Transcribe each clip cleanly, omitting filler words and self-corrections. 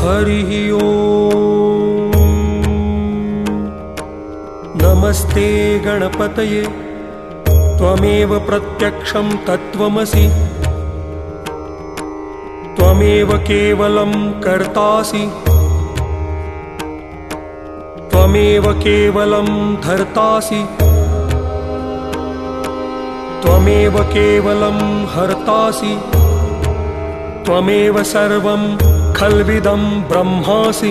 हरिः ओम्। नमस्ते गणपतये त्वमेव प्रत्यक्षं तत्त्वमसि, त्वमेव केवलं कर्तासि, त्वमेव केवलं धर्तासि, त्वमेव केवलं हर्तासि, त्वमेव सर्वं खल्विदं ब्रह्मासि,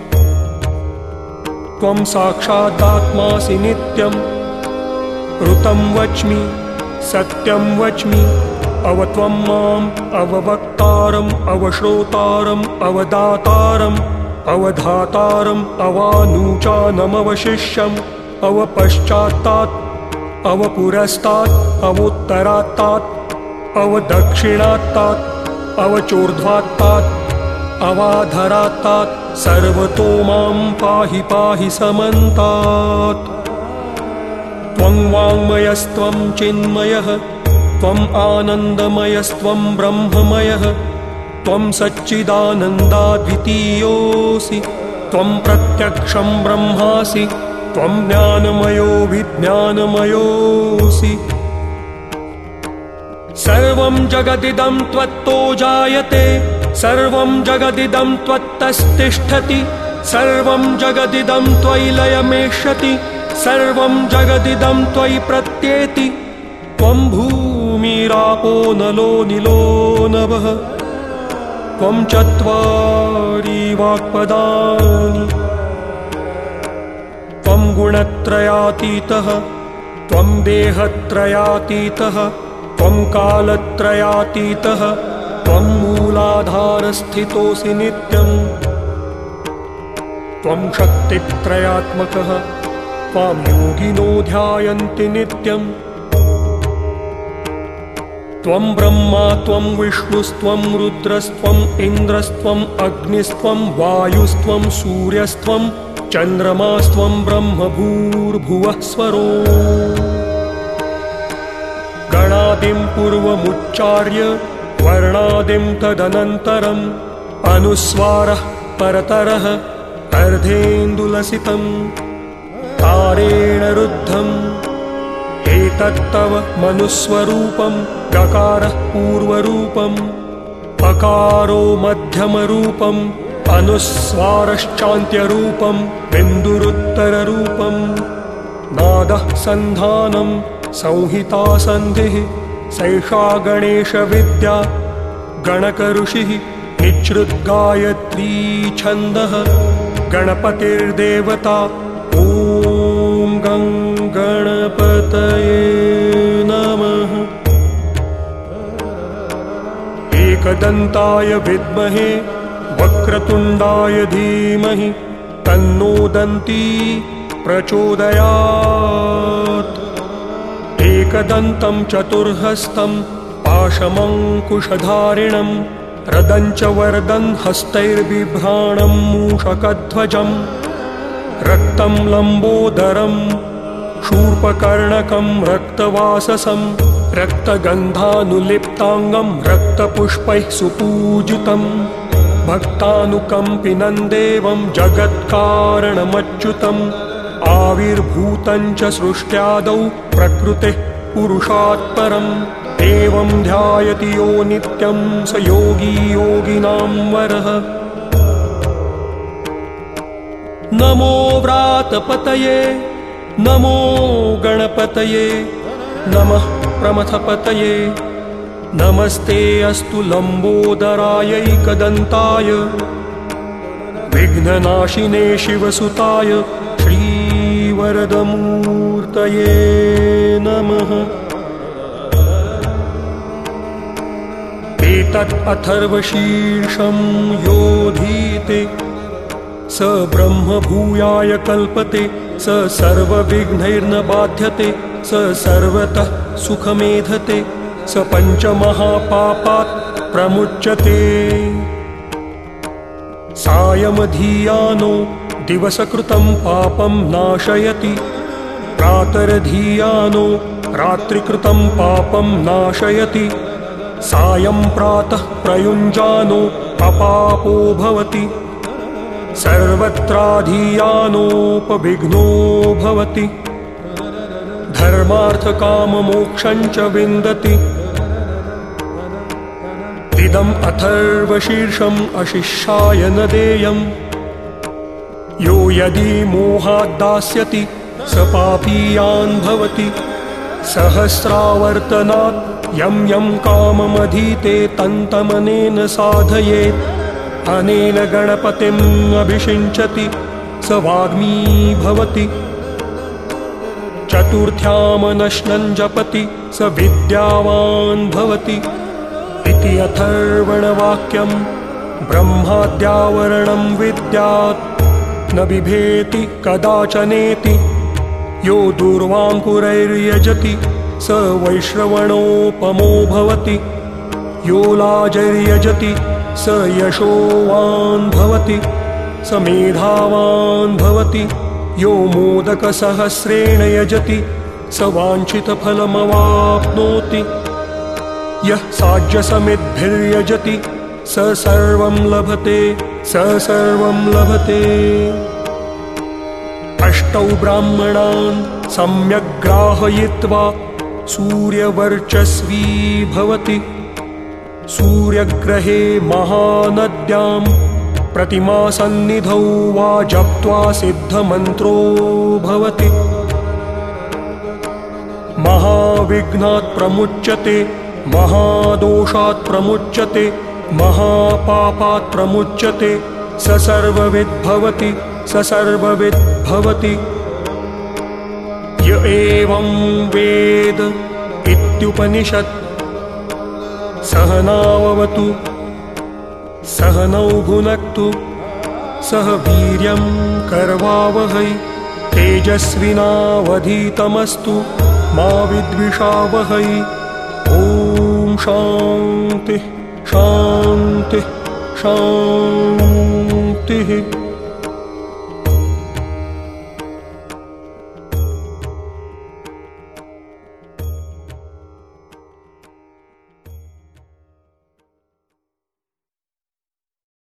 त्वं साक्षादात्मासि नित्यं। ऋतं वच्मि सत्यं वच्मि, अवत्वं माम् अववक्तारम् अवश्रोतारम् अवदातारम् अवधातारम् अवानूचानमवशिष्यम् अवपश्चात्तात् अवपुरस्तात् अवोत्तरात्तात् अवदक्षिणात्तात् अवचोर्ध्वात्तात् अवाधरात्तात् सर्वतो मां पाहि पाहि समन्तात्। त्वं वाङ्मयस्त्वं चिन्मयः, त्वम् आनन्दमयस्त्वं ब्रह्ममयः, त्वं सच्चिदानन्दाद्वितीयोऽसि, त्वं प्रत्यक्षं ब्रह्मासि, त्वं ज्ञानमयो विज्ञानमयोऽसि। सर्वं जगदिदं त्वत्तो जायते, सर्वं जगदिदं त्वत्तस्तिष्ठति, सर्वं जगदिदं त्वयि लयमेष्यति, सर्वं जगदिदं त्वयि प्रत्येति। त्वं भूमिरापो नलो निलो नभः, त्वं चत्वारि वाक्पदानि, त्वं गुणत्रयातीतः, त्वं देहत्रयातीतः, त्वं कालत्रयातीतः, त्वं मूलाधारस्थितोऽसि नित्यम्। त्वं शक्तित्रयात्मकः, त्वां योगिनो ध्यायन्ति नित्यम्। त्वं ब्रह्मा त्वं विष्णुस्त्वं रुद्रस्त्वं इन्द्रस्त्वं अग्निस्त्वं वायुस्त्वं सूर्यस्त्वं चन्द्रमास्त्वं ब्रह्म भूर्भुवः स्वरो। गणादिं पूर्वमुच्चार्य वर्णादिं तदनन्तरम् अनुस्वारः परतरः अर्धेन्दुलसितं तारेण रुद्धम्। एतत्तव मनुस्वरूपं गकारः पूर्वरूपम्, पकारो मध्यमरूपम्, अनुस्वारश्चान्त्यरूपम्, बिन्दुरुत्तररूपम्। नादः सन्धानं संहिता सन्धिः, सैषा गणेशविद्या गणकऋषिः। निच्छ्रुद्गायत्री छन्दः, गणपतिर्देवता। ॐ गं गणपतये नमः। एकदन्ताय विद्महे वक्रतुण्डाय धीमहि, तन्नो दन्ती प्रचोदयात्। एकदन्तं चतुर्हस्तं पाशमङ्कुशधारिणं, रदञ्च वरदं हस्तैर्बिभ्राणं मूषकध्वजं। रक्तं लम्बोदरं शूर्पकर्णकं रक्तवाससं, रक्तगन्धानुलिप्ताङ्गं रक्तपुष्पैः सुपूजितं। भक्तानुकम्पिनं देवं जगत्कारणमच्युतम्, आविर्भूतं च सृष्ट्यादौ प्रकृतेः पुरुषात् परम्। एवं ध्यायति यो नित्यं स योगी योगिनां वरः। नमो व्रातपतये नमो गणपतये, नमः प्रमथपतये। नमस्ते अस्तु लम्बोदरायैकदन्ताय, विघ्ननाशिने शिवसुताय श्रीवरदमूर्तये नमः। एतत् अथर्वशीर्षं योधीते, स ब्रह्म भूयाय कल्पते, स सर्वविघ्नैर्न बाध्यते, स सर्वतः सुखमेधते, स पञ्चमहापापात् प्रमुच्यते। सायमधीयानो दिवसकृतं पापं नाशयति, प्रातरधीयानो रात्रिकृतं पापं नाशयति। सायं प्रातः प्रयुञ्जानो अपापो भवति, सर्वत्राधियानोपविघ्नो भवति धर्मार्थकाममोक्षं च विन्दति इदम् अथर्वशीर्षम् अशिष्याय न देयम् यो यदि मोहाद्दास्यति स पापीयान् भवति सहस्रावर्तनात् यं यं काममधीते तन्तमनेन साधयेत् अनेन गणपतिम् अभिषिञ्चति स वाग्मी भवति चतुर्थ्यामनश्नं जपति स विद्यावान् भवति इति अथर्वणवाक्यं ब्रह्माद्यावरणं विद्यात् न बिभेति कदाचनेति यो दूर्वाङ्कुरैर्यजति स वैश्रवणोपमो भवति यो लाजैर्यजति स यशोवान् भवति स मेधावान् भवति यो मोदकसहस्रेण यजति स वाञ्छितफलमवाप्नोति यः साज्यसमिद्भिर्यजति स सर्वं लभते स सर्वं लभते अष्टौ ब्राह्मणान् सम्यग् ग्राहयित्वा सूर्यवर्चस्वी भवति सूर्यग्रहे महानद्यां प्रतिमासन्निधौ वा जप्त्वा सिद्धमन्त्रो भवति महाविघ्नात् प्रमुच्यते महादोषात् प्रमुच्यते महापापात् प्रमुच्यते स सर्वविद् भवति स सर्वविद् भवति य एवं वेद इत्युपनिषत् सहनाववतु सहनौ भुनक्तु सह वीर्यं करवावहै तेजस्विनावधीतमस्तु मा विद्विषावहै ॐ शान्तिः शान्तिः शान्तिः।